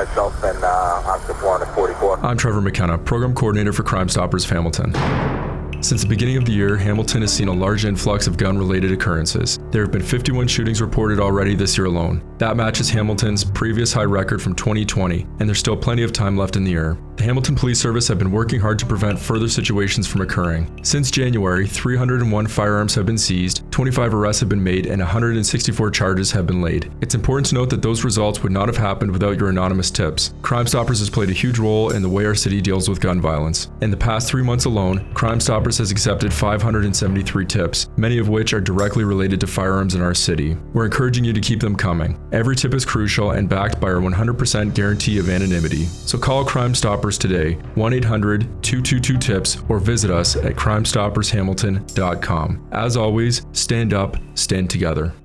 myself and Officer Florida 44. I'm Trevor McKenna, Program Coordinator for Crime Stoppers of Hamilton. Since the beginning of the year, Hamilton has seen a large influx of gun-related occurrences. There have been 51 shootings reported already this year alone. That matches Hamilton's previous high record from 2020, and there's still plenty of time left in the year. The Hamilton Police Service have been working hard to prevent further situations from occurring. Since January, 301 firearms have been seized, 25 arrests have been made, and 164 charges have been laid. It's important to note that those results would not have happened without your anonymous tips. Crime Stoppers has played a huge role in the way our city deals with gun violence. In the past 3 months alone, Crime Stoppers has accepted 573 tips, many of which are directly related to firearms in our city. We're encouraging you to keep them coming. Every tip is crucial and backed by our 100% guarantee of anonymity. So call Crime Stoppers today, 1-800-222-TIPS, or visit us at crimestoppershamilton.com. As always, stand up, stand together.